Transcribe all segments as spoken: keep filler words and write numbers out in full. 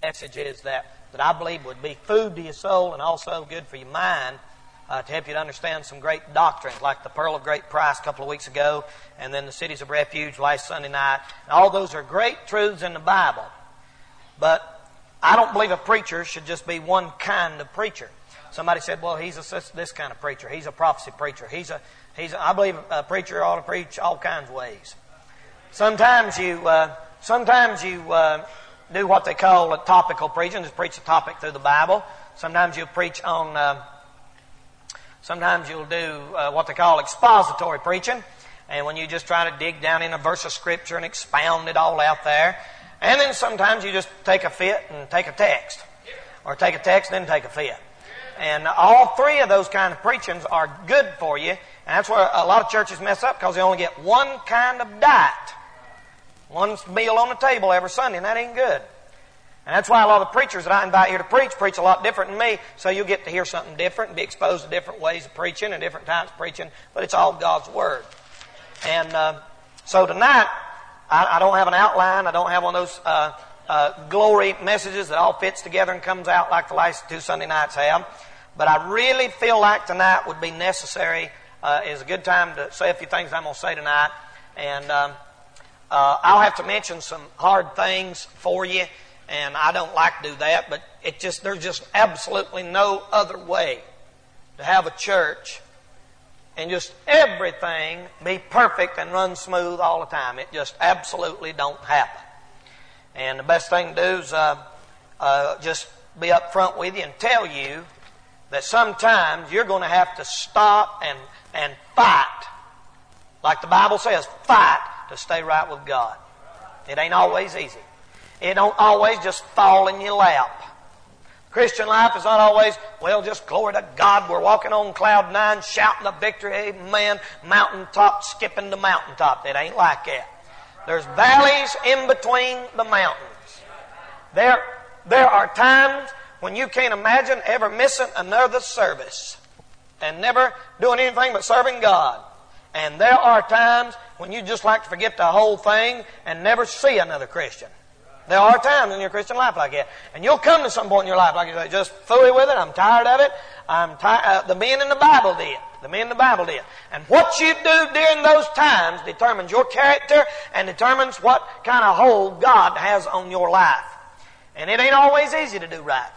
message is that, that I believe would be food to your soul and also good for your mind uh, to help you to understand some great doctrines like the Pearl of Great Price a couple of weeks ago and then the Cities of Refuge last Sunday night. And all those are great truths in the Bible. But I don't believe a preacher should just be one kind of preacher. Somebody said, well, he's a, this kind of preacher. He's a prophecy preacher. He's a, he's a, I believe a preacher ought to preach all kinds of ways. Sometimes you, uh, sometimes you uh, do what they call a topical preaching, just preach a topic through the Bible. Sometimes you'll preach on, uh, sometimes you'll do uh, what they call expository preaching. And when you just try to dig down in a verse of Scripture and expound it all out there. And then sometimes you just take a fit and take a text. Or take a text and then take a fit. And all three of those kind of preachings are good for you. And that's where a lot of churches mess up because they only get one kind of diet. One meal on the table every Sunday, and that ain't good. And that's why a lot of the preachers that I invite here to preach, preach a lot different than me, so you'll get to hear something different and be exposed to different ways of preaching and different types of preaching, but it's all God's Word. And uh, so tonight, I, I don't have an outline. I don't have one of those uh, uh, glory messages that all fits together and comes out like the last two Sunday nights have. But I really feel like tonight would be necessary, uh, is a good time to say a few things I'm going to say tonight. And um, uh, I'll have to mention some hard things for you, and I don't like to do that, but it just there's just absolutely no other way to have a church and just everything be perfect and run smooth all the time. It just absolutely don't happen. And the best thing to do is uh, uh, just be up front with you and tell you that sometimes you're going to have to stop and, and fight. Like the Bible says, fight to stay right with God. It ain't always easy. It don't always just fall in your lap. Christian life is not always, well, just glory to God. We're walking on cloud nine, shouting the victory, amen, mountaintop, skipping the mountaintop. It ain't like that. There's valleys in between the mountains. There, there are times when you can't imagine ever missing another service and never doing anything but serving God. And there are times when you just like to forget the whole thing and never see another Christian. There are times in your Christian life like that. And you'll come to some point in your life like you say, just fooey with it, I'm tired of it. I'm tired. Uh, the men in the Bible did. The men in the Bible did. And what you do during those times determines your character and determines what kind of hold God has on your life. And it ain't always easy to do right.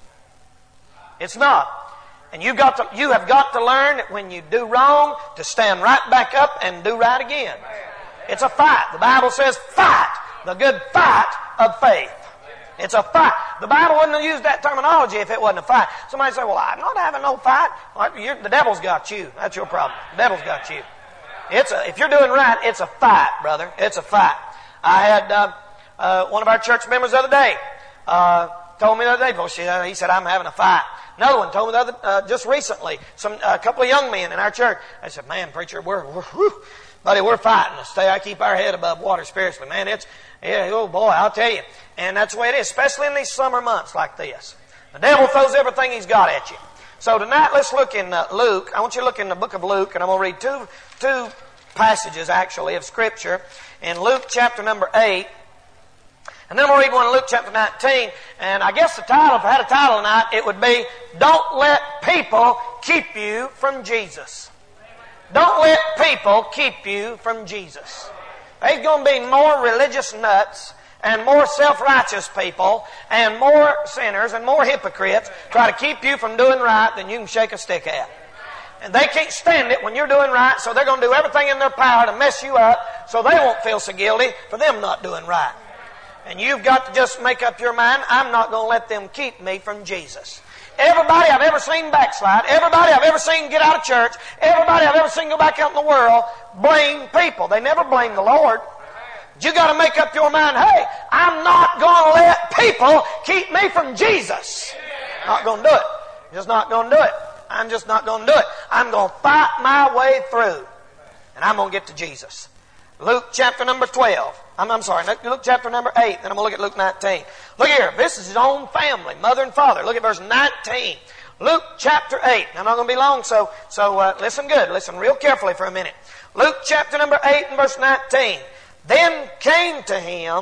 It's not. And you've got to, you have got to learn that when you do wrong, to stand right back up and do right again. It's a fight. The Bible says fight. The good fight of faith. It's a fight. The Bible wouldn't have used that terminology if it wasn't a fight. Somebody say, well, I'm not having no fight. Well, you're, the devil's got you. That's your problem. The devil's got you. It's a, if you're doing right, it's a fight, brother. It's a fight. I had uh, uh, one of our church members the other day uh, told me the other day, well, she, uh, he said, I'm having a fight. Another one told me the other, uh, just recently, some a uh, couple of young men in our church. I said, man, preacher, we're, we're whew, buddy, we're fighting to stay. I keep our head above water spiritually. Man, it's, yeah, oh boy, I'll tell you. And that's the way it is, especially in these summer months like this. The devil throws everything he's got at you. So tonight, let's look in uh, Luke. I want you to look in the book of Luke, and I'm going to read two, two passages, actually, of Scripture. In Luke chapter number eight, and then I'm going to read one in Luke chapter nineteen. And I guess the title, if I had a title tonight, it would be, Don't Let People Keep You from Jesus. Don't let people keep you from Jesus. There's going to be more religious nuts and more self-righteous people and more sinners and more hypocrites try to keep you from doing right than you can shake a stick at. And they can't stand it when you're doing right, so they're going to do everything in their power to mess you up so they won't feel so guilty for them not doing right. And you've got to just make up your mind, I'm not going to let them keep me from Jesus. Everybody I've ever seen backslide, everybody I've ever seen get out of church, everybody I've ever seen go back out in the world, blame people. They never blame the Lord. But you got to make up your mind, hey, I'm not going to let people keep me from Jesus. Not going to do it. Just not going to do it. I'm just not going to do it. I'm going to fight my way through. And I'm going to get to Jesus. Luke chapter number twelve. I'm, I'm sorry, Luke chapter number eight. Then I'm going to look at Luke nineteen. Look here. This is his own family, mother and father. Look at verse nineteen. Luke chapter eight. I'm not going to be long, so, so uh, listen good. Listen real carefully for a minute. Luke chapter number eight and verse nineteen. Then came to him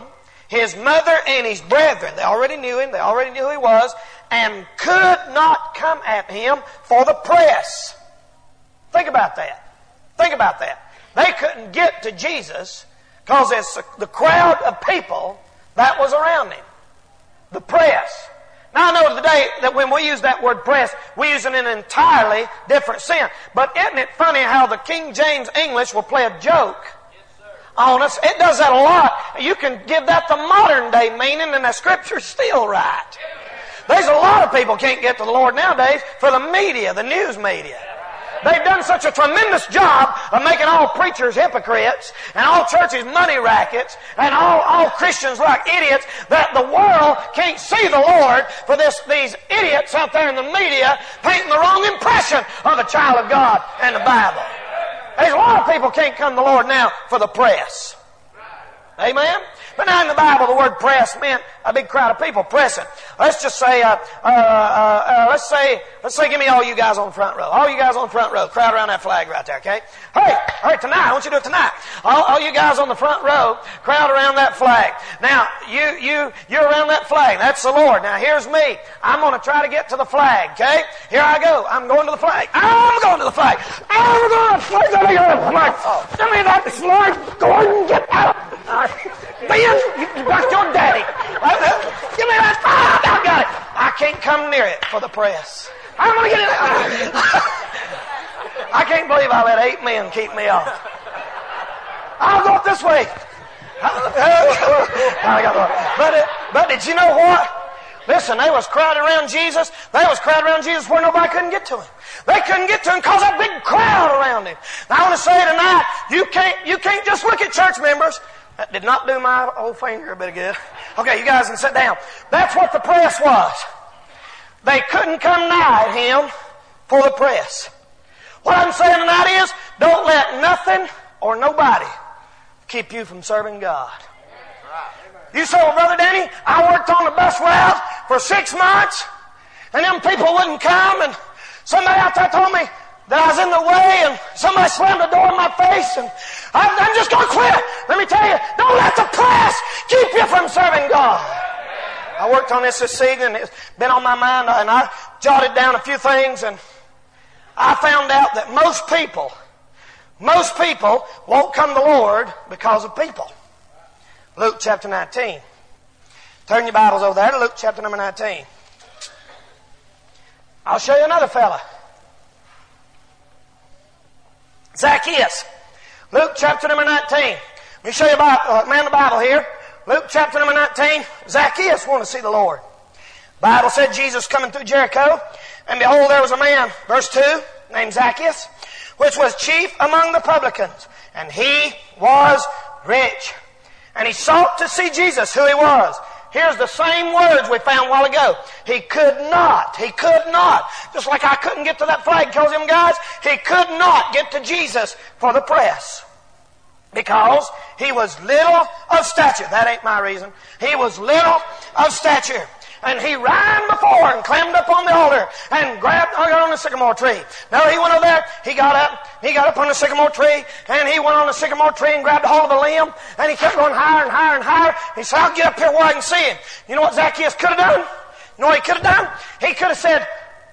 his mother and his brethren, they already knew him, they already knew who he was, and could not come at him for the press. Think about that. Think about that. They couldn't get to Jesus because it's the crowd of people that was around him. The press. Now I know today that when we use that word press, we use it in an entirely different sense. But isn't it funny how the King James English will play a joke on us? It does that a lot. You can give that the modern day meaning and the Scripture's still right. There's a lot of people can't get to the Lord nowadays for the media, the news media. They've done such a tremendous job of making all preachers hypocrites and all churches money rackets and all, all Christians like idiots that the world can't see the Lord for this, these idiots out there in the media painting the wrong impression of the child of God and the Bible. There's a lot of people can't come to the Lord now for the press. Amen? But now in the Bible, the word press meant a big crowd of people pressing. Let's just say, uh, uh, uh, uh, let's say, let's say, give me all you guys on the front row. All you guys on the front row, crowd around that flag right there, okay? Hey, hey, tonight, I want you to do it tonight. All, all you guys on the front row, crowd around that flag. Now, you, you, you're around that flag. That's the Lord. Now, here's me. I'm going to try to get to the flag, okay? Here I go. I'm going to the flag. I'm going to the flag. I'm going to the flag. Let me go to the flag. Give me that flag. Go on and get out. Uh, Ben, that's your daddy. Give me that. Ah, I got it. I can't come near it for the press. I'm going to get it. I can't believe I let eight men keep me off. I'll go this way. But, it, but did you know what? Listen, they was crowded around Jesus. They was crowded around Jesus where nobody couldn't get to him. They couldn't get to him because that big crowd around him. Now I want to say tonight, you can't, you can't just look at church members. That did not do my old finger a bit of good. Okay, you guys can sit down. That's what the press was. They couldn't come nigh him for the press. What I'm saying tonight is, don't let nothing or nobody keep you from serving God. You say, well, Brother Danny, I worked on the bus route for six months, and them people wouldn't come, and somebody out there told me that I was in the way, and somebody slammed the door in my face, and I'm, I'm just going to quit. Let me tell you, don't let the press keep you from serving God. I worked on this this evening, and it's been on my mind, and I jotted down a few things, and I found out that most people, most people won't come to the Lord because of people. Luke chapter nineteen. Turn your Bibles over there to Luke chapter number nineteen. I'll show you another fella. Zacchaeus. Luke chapter number nineteen. Let me show you about uh, man the Bible here. Luke chapter number nineteen. Zacchaeus wanted to see the Lord. The Bible said Jesus coming through Jericho, and behold, there was a man, verse two, named Zacchaeus, which was chief among the publicans, and he was rich. And he sought to see Jesus, who he was. Here's the same words we found a while ago. He could not. He could not. Just like I couldn't get to that flag because them guys, he could not get to Jesus for the press. Because he was little of stature. That ain't my reason. He was little of stature. And he ran before and clambered up on the altar and grabbed oh, got on the sycamore tree. Now he went over there, he got up, he got up on the sycamore tree, and he went on the sycamore tree and grabbed a hold of a limb, and he kept going higher and higher and higher. He said, I'll get up here where I can see him. You know what Zacchaeus could have done? You know what he could have done? He could have said,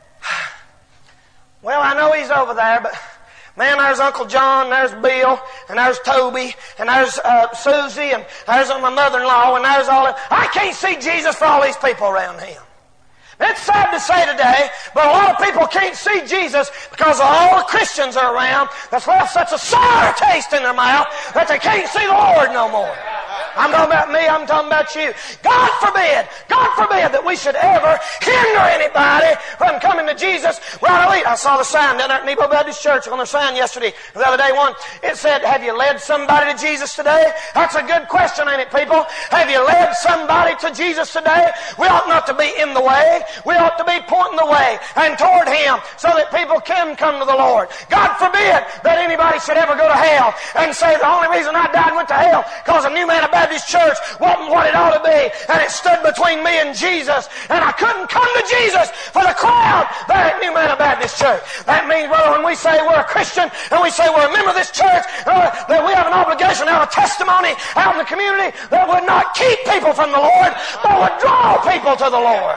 well, I know he's over there, but man, there's Uncle John, there's Bill, and there's Toby, and there's uh, Susie, and there's my mother-in-law, and there's all that. I can't see Jesus for all these people around him. It's sad to say today, but a lot of people can't see Jesus because all the Christians are around that's left such a sour taste in their mouth that they can't see the Lord no more. I'm talking about me, I'm talking about you. God forbid, God forbid that we should ever hinder anybody from coming to Jesus. Well, I saw the sign down there at Nebo Baptist Church on the sign yesterday, the other day one. It said, have you led somebody to Jesus today? That's a good question, ain't it, people? Have you led somebody to Jesus today? We ought not to be in the way. We ought to be pointing the way and toward Him so that people can come to the Lord. God forbid that anybody should ever go to hell and say the only reason I died and went to hell because a new man of Baptist church wasn't what it ought to be, and it stood between me and Jesus, and I couldn't come to Jesus for the crowd there at New Manor Baptist Church. That means, brother, when we say we're a Christian and we say we're a member of this church, uh, that we have an obligation to have a testimony out in the community that would not keep people from the Lord, but would draw people to the Lord.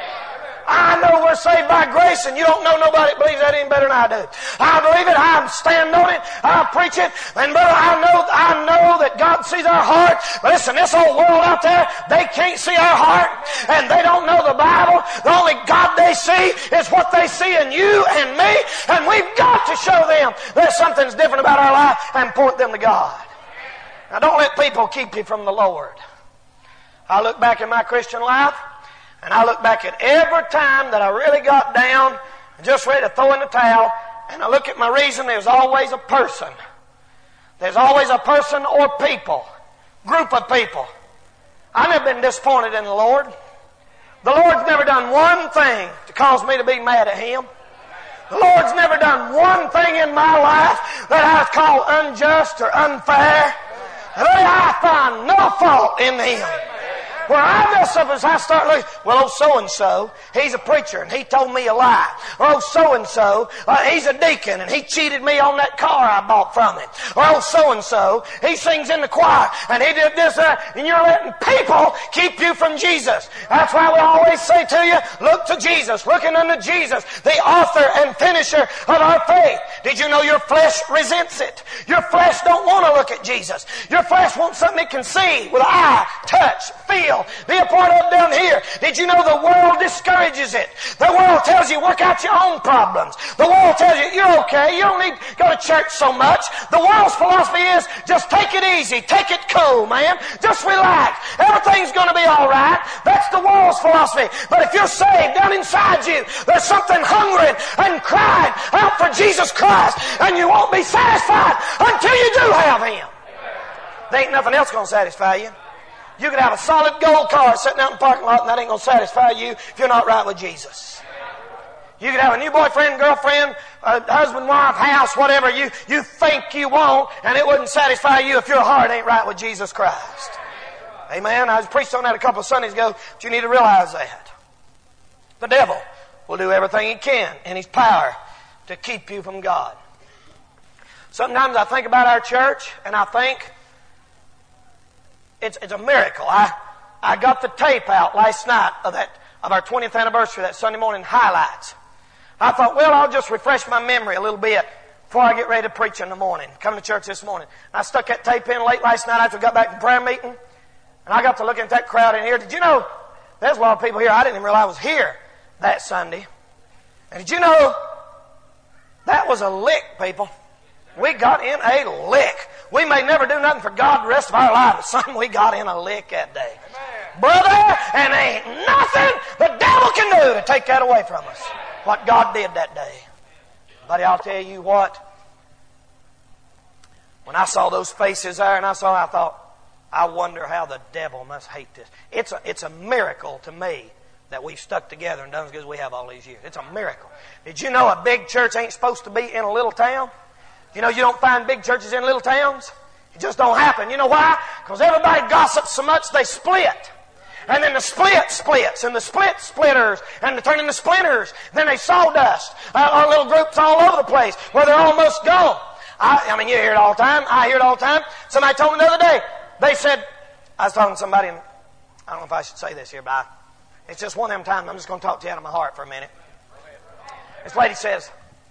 I know we're saved by grace, and you don't know nobody that believes that any better than I do. I believe it. I stand on it. I preach it. And brother, I know, I know that God sees our heart. But listen, this old world out there, they can't see our heart, and they don't know the Bible. The only God they see is what they see in you and me, and we've got to show them there's something's different about our life and point them to God. Now, don't let people keep you from the Lord. I look back in my Christian life, and I look back at every time that I really got down and just ready to throw in the towel, and I look at my reason, there's always a person. There's always a person or people, group of people. I've never been disappointed in the Lord. The Lord's never done one thing to cause me to be mad at Him. The Lord's never done one thing in my life that I call unjust or unfair. And I find no fault in Him. Where I mess up is I start looking, well, oh, so-and-so, he's a preacher, and he told me a lie. Or, oh, so-and-so, uh, he's a deacon, and he cheated me on that car I bought from him. Or, oh, so-and-so, he sings in the choir, and he did this, uh, and you're letting people keep you from Jesus. That's why we always say to you, look to Jesus, looking unto Jesus, the author and finisher of our faith. Did you know your flesh resents it? Your flesh don't want to look at Jesus. Your flesh wants something it can see with eye, touch, feel, be a part of down here. Did you know the world discourages it? The world tells you work out your own problems. The world tells you you're okay. You don't need to go to church so much. The world's philosophy is just take it easy. Take it cool, man. Just relax. Everything's going to be all right. That's the world's philosophy. But if you're saved down inside you, there's something hungering and crying out for Jesus Christ, and you won't be satisfied until you do have Him. There ain't nothing else going to satisfy you. You could have a solid gold car sitting out in the parking lot, and that ain't going to satisfy you if you're not right with Jesus. You could have a new boyfriend, girlfriend, a husband, wife, house, whatever you, you think you want, and it wouldn't satisfy you if your heart ain't right with Jesus Christ. Amen. I was preached on that a couple of Sundays ago, but you need to realize that. The devil will do everything he can in his power to keep you from God. Sometimes I think about our church, and I think, It's, it's a miracle. I, I got the tape out last night of that of our twentieth anniversary, that Sunday morning highlights. I thought, well, I'll just refresh my memory a little bit before I get ready to preach in the morning. Come to church this morning. I stuck that tape in late last night after we got back from prayer meeting, and I got to looking at that crowd in here. Did you know there's a lot of people here I didn't even realize was here that Sunday? And did you know that was a lick, people? We got in a lick. We may never do nothing for God the rest of our life, but son, we got in a lick that day. Amen. Brother, and ain't nothing the devil can do to take that away from us. What God did that day. Buddy, I'll tell you what. When I saw those faces there and I saw, I thought, I wonder how the devil must hate this. It's a, it's a miracle to me that we've stuck together and done as good as we have all these years. It's a miracle. Did you know a big church ain't supposed to be in a little town? You know, you don't find big churches in little towns. It just don't happen. You know why? Because everybody gossips so much they split. And then the split splits, and the split splitters, and they turn into splinters. Then they sawdust. Uh, our little groups all over the place where they're almost gone. I, I mean, you hear it all the time. I hear it all the time. Somebody told me the other day, they said, I was talking to somebody, and I don't know if I should say this here, but I, it's just one of them times. I'm just going to talk to you out of my heart for a minute. This lady says,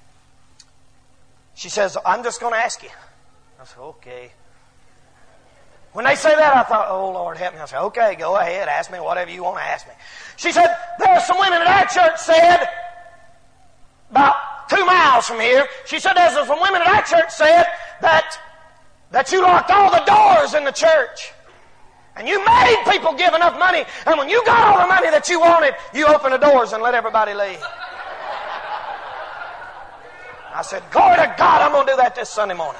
She says, I'm just going to ask you. I said, okay. When they say that, I thought, oh, Lord, help me. I said, okay, go ahead. Ask me whatever you want to ask me. She said, there are some women at our church said, about two miles from here, she said, there's some women at our church said that, that you locked all the doors in the church. And you made people give enough money. And when you got all the money that you wanted, you opened the doors and let everybody leave. I said, glory to God, I'm going to do that this Sunday morning.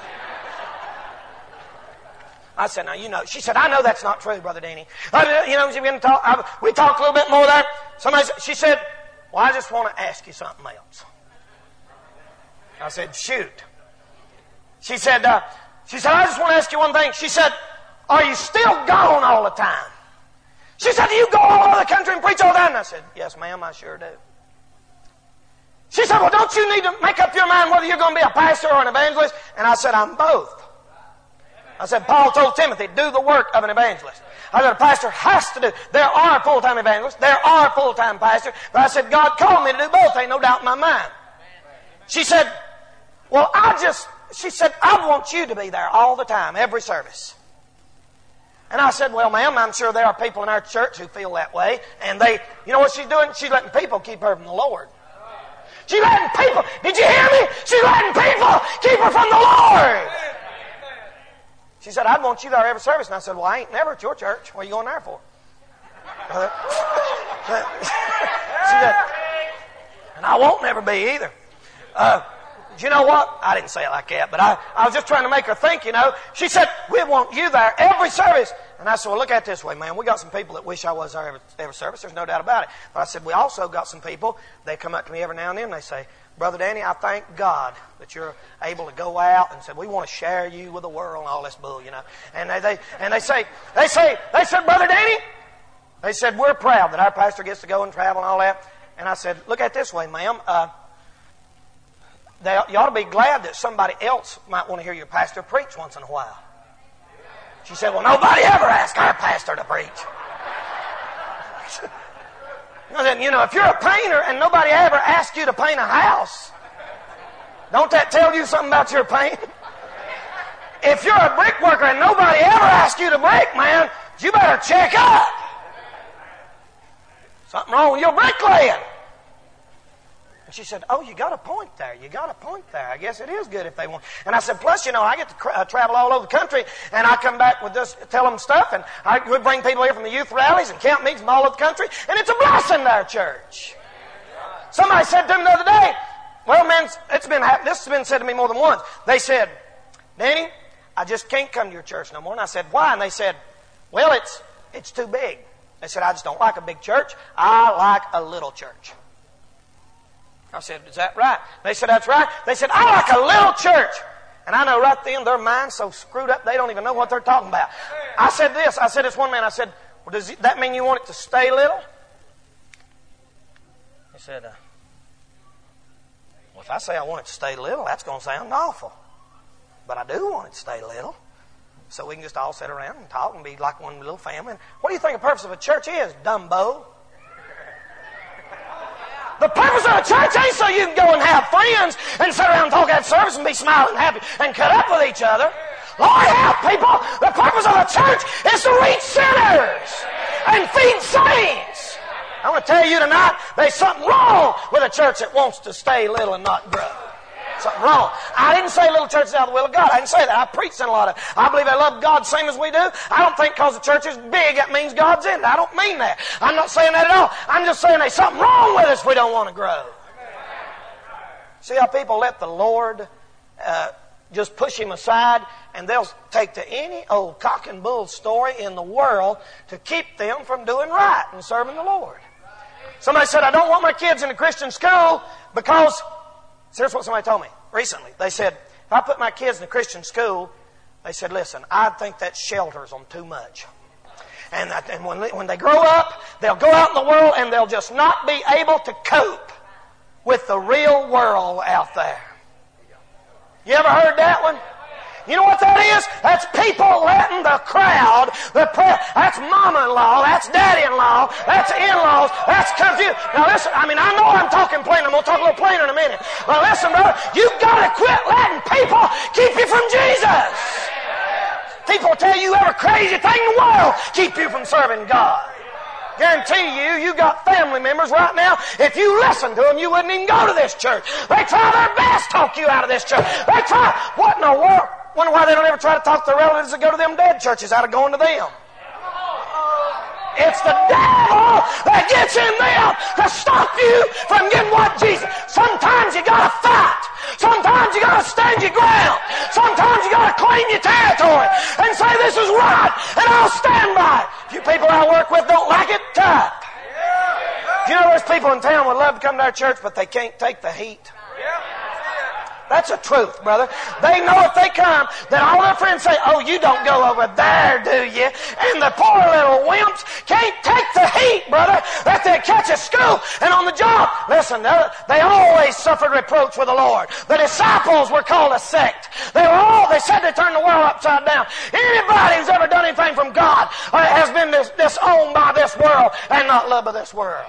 I said, now, you know, she said, I know that's not true, Brother Danny. I, you know, we, been talk, I, we talked a little bit more there. Somebody, she said, well, I just want to ask you something else. I said, shoot. She said, uh, she said, I just want to ask you one thing. She said, Are you still gone all the time? She said, do you go all over the country and preach all the time? And I said, yes, ma'am, I sure do. She said, well, don't you need to make up your mind whether you're going to be a pastor or an evangelist? And I said, I'm both. I said, Paul told Timothy, do the work of an evangelist. I said, a pastor has to do. There are full-time evangelists. There are full-time pastors. But I said, God called me to do both. Ain't no doubt in my mind. She said, well, I just, she said, I want you to be there all the time, every service. And I said, well, ma'am, I'm sure there are people in our church who feel that way. And they, you know what she's doing? She's letting people keep her from the Lord. She's letting people, did you hear me? She's letting people keep her from the Lord. She said, I'd want you there every service. And I said, well, I ain't never at your church. What are you going there for? Uh, she said, and I won't never be either. Uh, you know what? I didn't say it like that, but I, I was just trying to make her think, you know. She said, we want you there every service. And I said, well, look at it this way, man. We got some people that wish I was there every, every service. There's no doubt about it. But I said, we also got some people, they come up to me every now and then and they say, Brother Danny, I thank God that you're able to go out and say, we want to share you with the world and all this bull, you know. And they, they and they say, they say, they said, Brother Danny, they said, we're proud that our pastor gets to go and travel and all that. And I said, look at it this way, ma'am. Uh, they, you ought to be glad that somebody else might want to hear your pastor preach once in a while. She said, well, nobody ever asked our pastor to preach. I said, you know, if you're a painter and nobody ever asked you to paint a house, don't that tell you something about your paint? If you're a brick worker and nobody ever asked you to brick, man, you better check up. Something wrong with your bricklaying. And she said, oh, you got a point there. You got a point there. I guess it is good if they want. And I said, plus, you know, I get to uh, travel all over the country, and I come back with this, tell them stuff, and I would bring people here from the youth rallies and camp meetings from all over the country, and it's a blessing to our church. Somebody said to me the other day, well, man, it's been this has been said to me more than once. They said, Danny, I just can't come to your church no more. And I said, why? And they said, well, it's it's too big. They said, I just don't like a big church. I like a little church. I said, is that right? They said, that's right. They said, I like a little church. And I know right then their mind's so screwed up they don't even know what they're talking about. I said this. I said, this one man, I said, well, does that mean you want it to stay little? He said, uh, well, if I say I want it to stay little, that's going to sound awful. But I do want it to stay little. So we can just all sit around and talk and be like one little family. What do you think the purpose of a church is, Dumbo? The purpose of a church ain't so you can go and have friends and sit around and talk at service and be smiling and happy and cut up with each other. Lord help people. The purpose of a church is to reach sinners and feed saints. I want to tell you tonight, there's something wrong with a church that wants to stay little and not grow. Something wrong. I didn't say little churches out of the will of God. I didn't say that. I preached in a lot of it. I believe they love God the same as we do. I don't think because the church is big, that means God's in it. I don't mean that. I'm not saying that at all. I'm just saying there's something wrong with us if we don't want to grow. See how people let the Lord uh, just push Him aside, and they'll take to any old cock and bull story in the world to keep them from doing right and serving the Lord. Somebody said, I don't want my kids in a Christian school because... Here's what somebody told me recently. They said, if I put my kids in a Christian school, they said, listen, I think that shelters them too much. And, that, and when, they, when they grow up, they'll go out in the world and they'll just not be able to cope with the real world out there. You ever heard that one? You know what that is? That's people letting the crowd, the pre- that's mama-in-law, that's daddy-in-law, that's in-laws, that's confused. Now listen, I mean, I know I'm talking plain. I'm going to talk a little plainer in a minute. But listen, brother, you've got to quit letting people keep you from Jesus. People tell you every crazy thing in the world keep you from serving God. Guarantee you, you got family members right now. If you listen to them, you wouldn't even go to this church. They try their best to talk you out of this church. They try. What in the world? Wonder why they don't ever try to talk to their relatives that go to them dead churches out of going to them. It's the devil that gets in them to stop you from getting what Jesus. Sometimes you gotta fight. Sometimes you gotta stand your ground. Sometimes you gotta claim your territory and say this is right and I'll stand by it. If you people I work with don't like it, tough. You know there's people in town would love to come to our church, but they can't take the heat. That's a truth, brother. They know if they come, that all their friends say, oh, you don't go over there, do you? And the poor little wimps can't take the heat, brother, that they catch at school and on the job. Listen, they always suffered reproach with the Lord. The disciples were called a sect. They were all, they said they turned the world upside down. Anybody who's ever done anything from God uh, has been dis- disowned by this world and not loved by this world.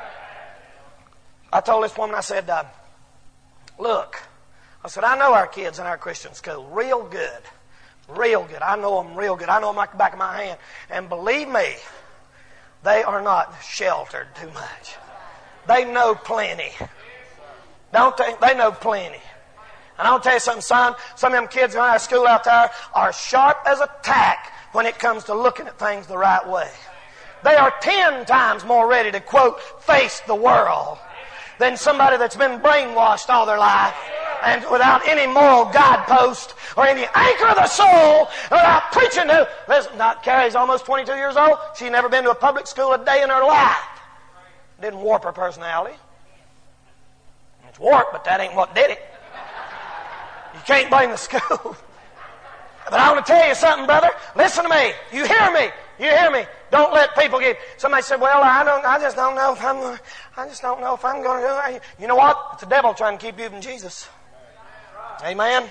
I told this woman, I said, uh, look, I said, I know our kids in our Christian school real good. Real good. I know them real good. I know them like the back of my hand. And believe me, they are not sheltered too much. They know plenty. Don't they? They know plenty. And I'll tell you something, son. Some of them kids in our school out there are sharp as a tack when it comes to looking at things the right way. They are ten times more ready to, quote, face the world than somebody that's been brainwashed all their life and without any moral guidepost or any anchor of the soul, without preaching to. Listen, not Carrie's almost twenty-two years old. She's never been to a public school a day in her life. Didn't warp her personality. It's warped, but that ain't what did it. You can't blame the school. But I want to tell you something, brother. Listen to me. You hear me. You hear me. Don't let people get. Somebody said, well, I don't. I just don't know if I'm. I just don't know if I'm going to do it. You know what? It's the devil trying to keep you from Jesus. Amen.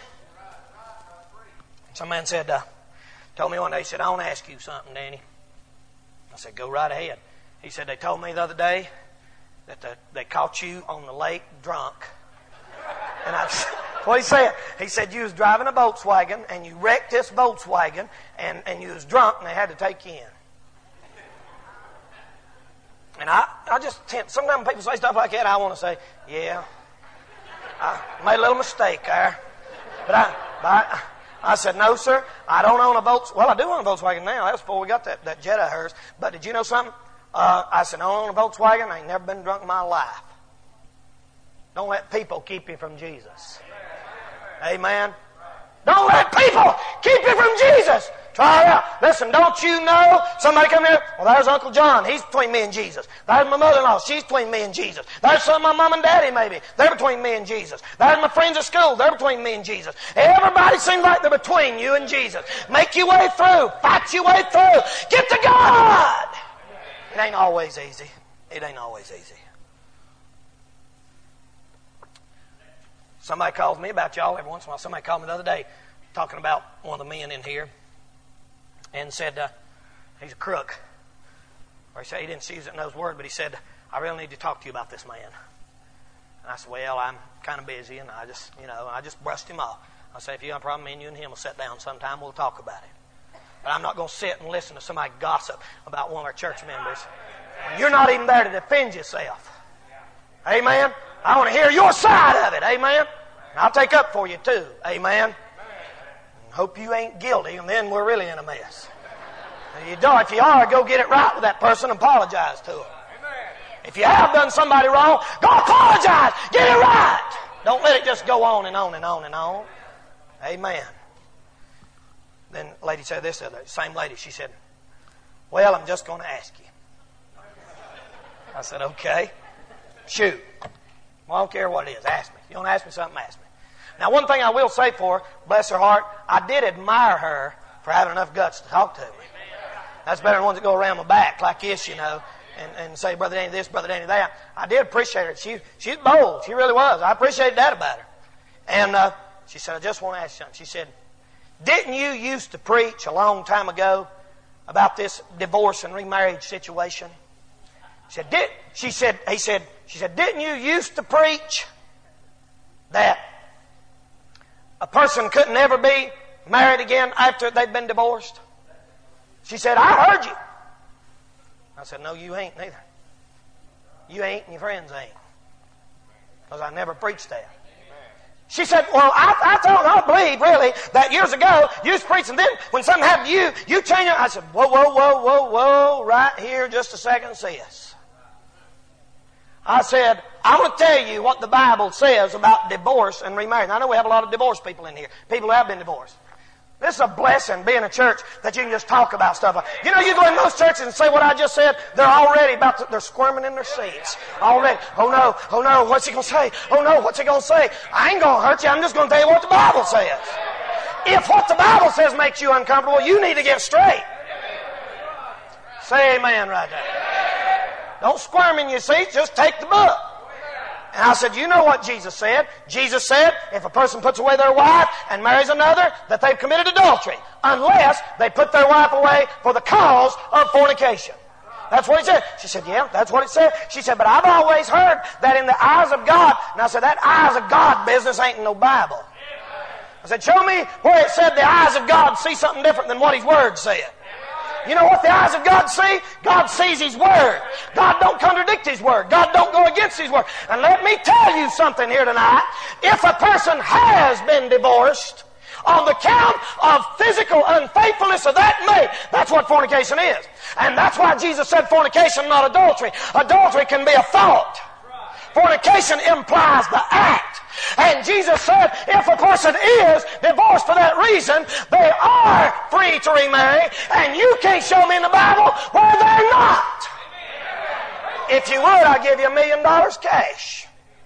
Some man said, uh, told me one day, he said, I want to ask you something, Danny. I said, go right ahead. He said, they told me the other day that the, they caught you on the lake drunk. And I said, what he said? He said, you was driving a Volkswagen and you wrecked this Volkswagen and, and you was drunk and they had to take you in. And I, I just tend, sometimes when people say stuff like that, I want to say, yeah, I made a little mistake there. But I, but I, I said, no, sir, I don't own a Volkswagen. Well, I do own a Volkswagen now. That was before we got that, that Jetta of hers. But did you know something? Uh, I said, I don't own a Volkswagen. I ain't never been drunk in my life. Don't let people keep you from Jesus. Amen. Don't let people keep you from Jesus. Try it out. Listen, don't you know? Somebody come here. Well, there's Uncle John. He's between me and Jesus. There's my mother-in-law. She's between me and Jesus. There's some of my mom and daddy, maybe. They're between me and Jesus. There's my friends at school. They're between me and Jesus. Everybody seems like they're between you and Jesus. Make your way through. Fight your way through. Get to God. It ain't always easy. It ain't always easy. Somebody calls me about y'all every once in a while. Somebody called me the other day talking about one of the men in here and said, uh, he's a crook. Or he said, he didn't use it in those words, but he said, I really need to talk to you about this man. And I said, well, I'm kind of busy, and I just, you know, I just brushed him off. I said, if you have a problem, me and you and him will sit down sometime, we'll talk about it. But I'm not going to sit and listen to somebody gossip about one of our church members. You're not even there to defend yourself. Amen? I want to hear your side of it. Amen? And I'll take up for you too. Amen? Hope you ain't guilty, and then we're really in a mess. If you don't, if you are, go get it right with that person and apologize to them. If you have done somebody wrong, go apologize. Get it right. Don't let it just go on and on and on and on. Amen. Then the lady said this, the same lady, she said, well, I'm just going to ask you. I said, okay. Shoot. Well, I don't care what it is. Ask me. If you want to ask me something, ask me. Now, one thing I will say for her, bless her heart, I did admire her for having enough guts to talk to me. That's better than ones that go around my back like this, you know, and, and say, Brother Danny this, Brother Danny that. I did appreciate her. She, she's bold. She really was. I appreciated that about her. And uh, she said, I just want to ask you something. She said, didn't you used to preach a long time ago about this divorce and remarriage situation? She said, did, she said, he said, she said, didn't you used to preach that a person couldn't ever be married again after they'd been divorced? She said, I heard you. I said, no, you ain't neither. You ain't and your friends ain't. Because I never preached that. She said, well, I, I thought, I believe really that years ago you was preaching. Then when something happened to you, you changed it. I said, whoa, whoa, whoa, whoa, whoa, right here just a second, sis. I said, I want to tell you what the Bible says about divorce and remarriage. I know we have a lot of divorced people in here. People who have been divorced. This is a blessing, being a church that you can just talk about stuff. You know, you go in most churches and say what I just said, they're already about to, they're squirming in their seats. Already. Oh no, oh no, what's he going to say? Oh no, what's he going to say? I ain't going to hurt you, I'm just going to tell you what the Bible says. If what the Bible says makes you uncomfortable, you need to get straight. Say amen right there. Don't squirm in your seats, just take the book. And I said, you know what Jesus said? Jesus said, if a person puts away their wife and marries another, that they've committed adultery, unless they put their wife away for the cause of fornication. That's what he said. She said, yeah, that's what it said. She said, but I've always heard that in the eyes of God. And I said, that eyes of God business ain't in no Bible. I said, show me where it said the eyes of God see something different than what His Word said. You know what the eyes of God see? God sees His Word. God don't contradict His Word. God don't go against His Word. And let me tell you something here tonight. If a person has been divorced on the count of physical unfaithfulness of that mate, that's what fornication is. And that's why Jesus said fornication, not adultery. Adultery can be a thought. Fornication implies the act. And Jesus said, if a person is divorced for that reason, they are free to remarry, and you can't show me in the Bible where they're not. If you would, I'll give you a million dollars cash.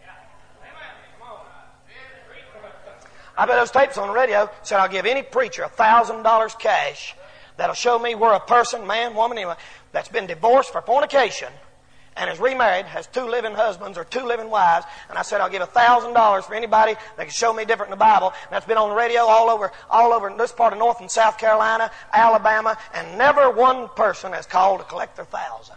I bet those tapes on the radio said I'll give any preacher a thousand dollars cash that'll show me where a person, man, woman, anyway, that's been divorced for fornication and is remarried, has two living husbands or two living wives, and I said I'll give a thousand dollars for anybody that can show me different in the Bible. And that's been on the radio all over, all over this part of North and South Carolina, Alabama, and never one person has called to collect their thousand.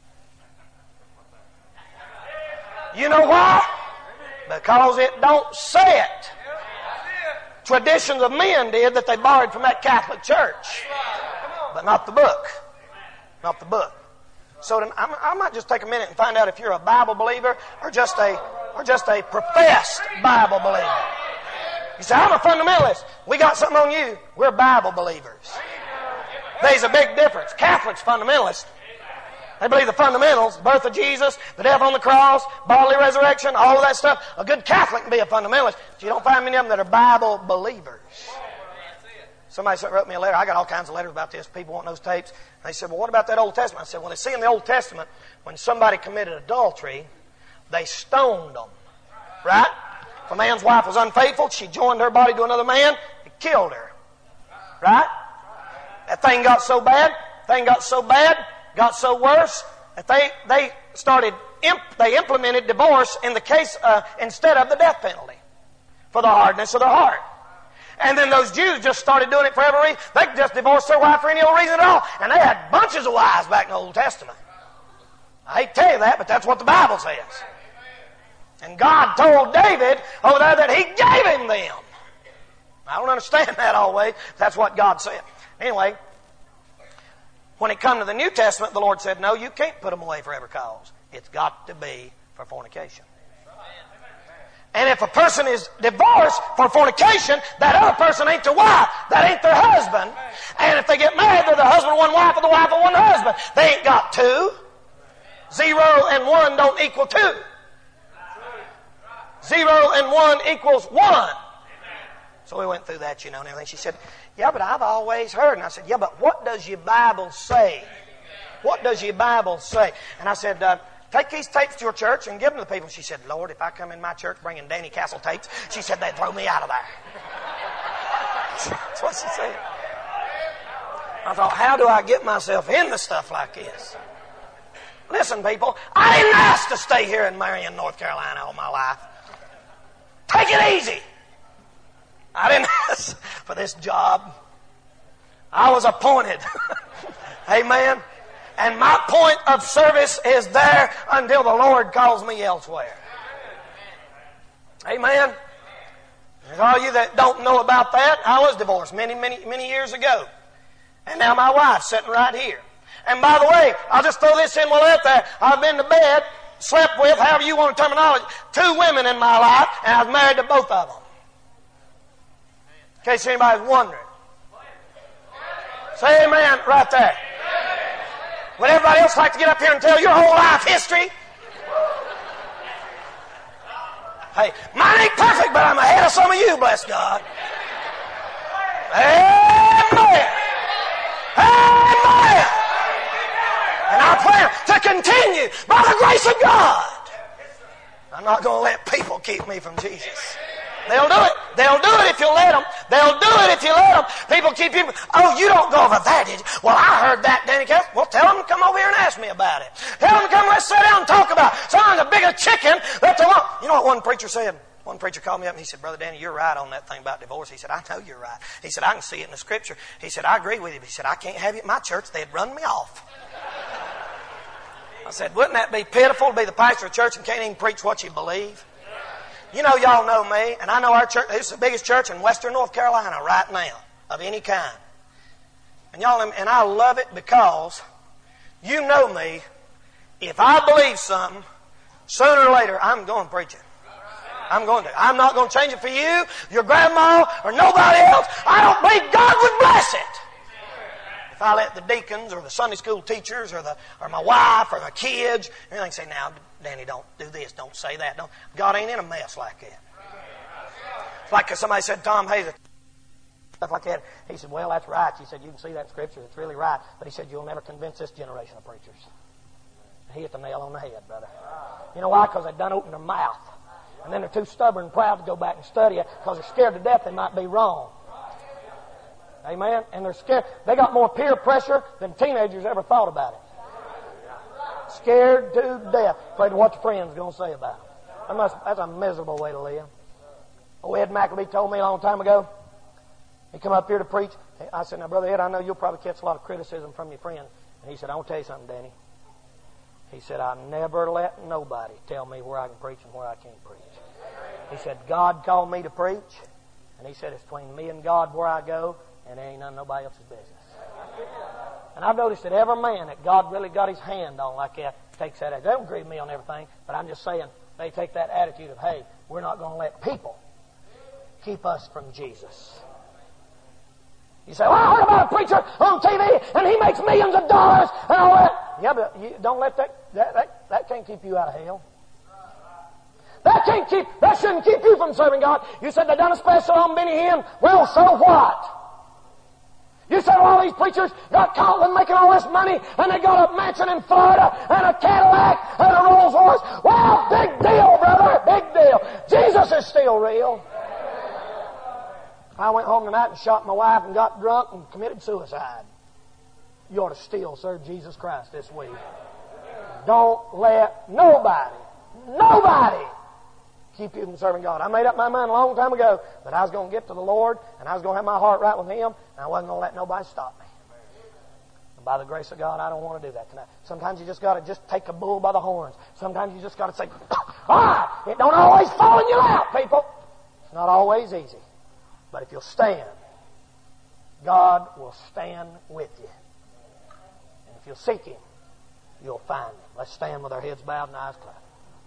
You know why? Because it don't say it. Traditions of men did that they borrowed from that Catholic church, but not the book. Not the book. So then I might just take a minute and find out if you're a Bible believer or just a or just a professed Bible believer. You say, I'm a fundamentalist. We got something on you. We're Bible believers. There's a big difference. Catholics, fundamentalists. They believe the fundamentals, the birth of Jesus, the death on the cross, bodily resurrection, all of that stuff. A good Catholic can be a fundamentalist, but you don't find many of them that are Bible believers. Somebody wrote me a letter. I got all kinds of letters about this. People want those tapes. They said, well, what about that Old Testament? I said, well, they see in the Old Testament, when somebody committed adultery, they stoned them. Right? If a man's wife was unfaithful, she joined her body to another man, he killed her. Right? That thing got so bad, thing got so bad, got so worse, that they, they started, imp, they implemented divorce in the case, uh, instead of the death penalty for the hardness of their heart. And then those Jews just started doing it for every reason. They could just divorce their wife for any old reason at all. And they had bunches of wives back in the Old Testament. I hate to tell you that, but that's what the Bible says. And God told David over there that He gave him them. I don't understand that always. That's what God said. Anyway, when it come to the New Testament, the Lord said, no, you can't put them away for every cause. It's got to be for fornication. And if a person is divorced for fornication, that other person ain't their wife. That ain't their husband. And if they get married, they're the husband of one wife or the wife of one husband. They ain't got two. Zero and one don't equal two. Zero and one equals one. So we went through that, you know, and everything. She said, yeah, but I've always heard. And I said, yeah, but what does your Bible say? What does your Bible say? And I said, uh, take these tapes to your church and give them to the people. She said, Lord, if I come in my church bringing Danny Castle tapes, she said, they'd throw me out of there. That's what she said. I thought, how do I get myself into stuff like this? Listen, people, I didn't ask to stay here in Marion, North Carolina all my life. Take it easy. I didn't ask for this job. I was appointed. Amen. And my point of service is there until the Lord calls me elsewhere. Amen. And all you that don't know about that, I was divorced many, many, many years ago. And now my wife's sitting right here. And by the way, I'll just throw this in while out there. I've been to bed, slept with, however you want to terminology, two women in my life, and I was married to both of them. In case anybody's wondering. Say amen right there. Would everybody else like to get up here and tell your whole life history? Hey, mine ain't perfect, but I'm ahead of some of you, bless God. Hey! plan to continue by the grace of God. I'm not going to let people keep me from Jesus. They'll do it. They'll do it if you let them. They'll do it if you let them. People keep you. Oh, you don't go over that, did you? Well, I heard that, Danny Cass. Well, tell them to come over here and ask me about it. Tell them to come, let's sit down and talk about it. Someone's a bigger chicken that they want. You know what one preacher said? One preacher called me up and he said, Brother Danny, you're right on that thing about divorce. He said, I know you're right. He said, I can see it in the Scripture. He said, I agree with you. He said, I can't have you at my church. They'd run me off. I said, wouldn't that be pitiful to be the pastor of a church and can't even preach what you believe? You know, y'all know me, and I know our church. This is the biggest church in western North Carolina right now of any kind. And y'all, and I love it because you know me. If I believe something, sooner or later, I'm going to preach it. I'm going to. I'm not going to change it for you, your grandma, or nobody else. I don't believe God would bless it. If I let the deacons or the Sunday school teachers or the or my wife or the kids, everything say, now, Danny, don't do this, don't say that. Don't. God ain't in a mess like that. It's like somebody said, Tom Hayes, stuff like that. He said, well, that's right. He said, you can see that in Scripture. It's really right. But he said, you'll never convince this generation of preachers. He hit the nail on the head, brother. You know why? Because they done opened their mouth. And then they're too stubborn and proud to go back and study it because they're scared to death they might be wrong. Amen? And they're scared. They got more peer pressure than teenagers ever thought about it. Scared to death. Afraid of what the friend's going to say about it. That must, that's a miserable way to live. Oh, Ed McAbee told me a long time ago. He come up here to preach. I said, now, Brother Ed, I know you'll probably catch a lot of criticism from your friends. And he said, I want to tell you something, Danny. He said, I never let nobody tell me where I can preach and where I can't preach. He said, God called me to preach. And he said, it's between me and God where I go. And there ain't none of nobody else's business. And I've noticed that every man that God really got his hand on like that takes that attitude. They don't agree with me on everything, but I'm just saying they take that attitude of, hey, we're not going to let people keep us from Jesus. You say, well, I heard about a preacher on T V and he makes millions of dollars and all that. Yeah, but you don't let that, that, that, that can't keep you out of hell. That can't keep, that shouldn't keep you from serving God. You said they done a special on Benny Hinn. Well, so what? You said all these preachers got caught with making all this money and they got a mansion in Florida and a Cadillac and a Rolls Royce. Well, big deal, brother. Big deal. Jesus is still real. I went home tonight and shot my wife and got drunk and committed suicide. You ought to still serve Jesus Christ this week. Don't let nobody, nobody keep you from serving God. I made up my mind a long time ago that I was going to get to the Lord and I was going to have my heart right with Him and I wasn't going to let nobody stop me. And by the grace of God, I don't want to do that tonight. Sometimes you just got to just take a bull by the horns. Sometimes you just got to say, ah, it don't always fall in your lap, people. It's not always easy. But if you'll stand, God will stand with you. And if you'll seek Him, you'll find Him. Let's stand with our heads bowed and eyes closed.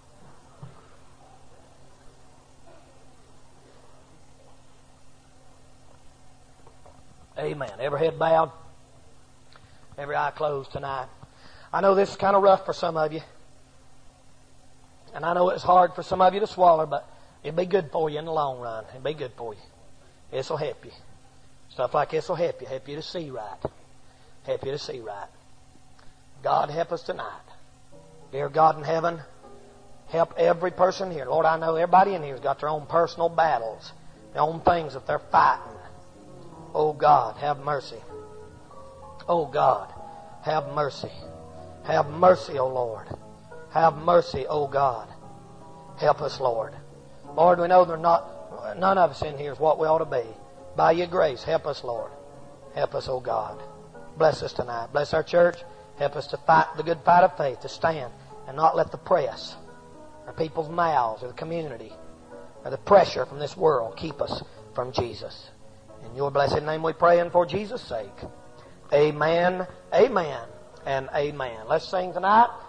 Amen. Every head bowed, every eye closed tonight. I know this is kind of rough for some of you. And I know it's hard for some of you to swallow, but it'll be good for you in the long run. It'll be good for you. This will help you. Stuff like this will help you. Help you to see right. Help you to see right. God, help us tonight. Dear God in heaven, help every person here. Lord, I know everybody in here has got their own personal battles, their own things that they're fighting. Oh God, have mercy. Oh God, have mercy. Have mercy, O Lord. Have mercy, O God. Help us, Lord. Lord, we know they're not, none of us in here is what we ought to be. By your grace, help us, Lord. Help us, O God. Bless us tonight. Bless our church. Help us to fight the good fight of faith, to stand and not let the press or people's mouths or the community or the pressure from this world keep us from Jesus. In your blessed name we pray and for Jesus' sake. Amen, amen, and amen. Let's sing tonight.